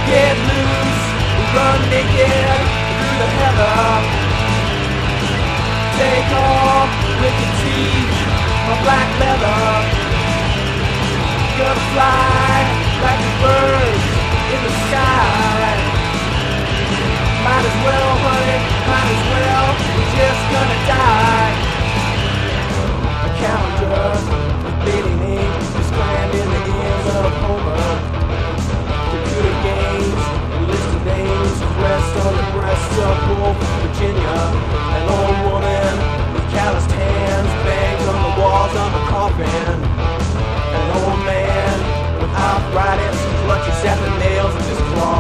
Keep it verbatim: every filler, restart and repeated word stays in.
Get loose, run naked through the heather. Take off with your teeth on black leather. Gonna fly